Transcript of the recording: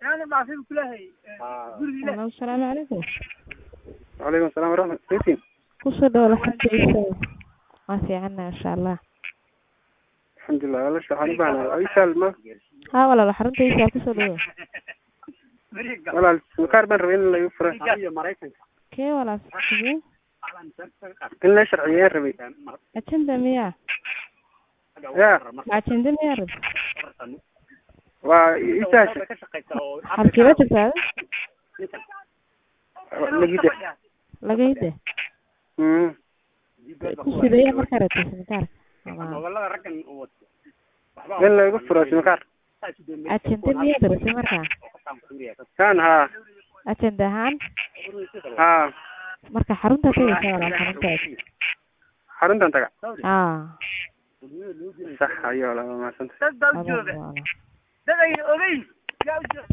أنا ما في كلها السلام عليكم. وعليكم السلام ورحمة الله. kusoo dhaw xabtiisa ma fiicana insha Allah. الحمد لله. والله شحال بحنا أي سال ما ها walaal xaruntiisa kusoo dhaw. والله المكار بن ربين اللي يفرح kee walaal sidee إلا شرعيين ربي ajenda miya يا ajenda miya rab وإيش halkee joogtaa لقيته lagayde sidee markaa rabtay simkaar إلا يفرح المكار ajenda miya rabtay markaa كان ها ajenda ahaan ها marka xarunta tagaysa walaal xarunta حرنت أنت ah صح أيوة لا ما سنت ده ده ده ده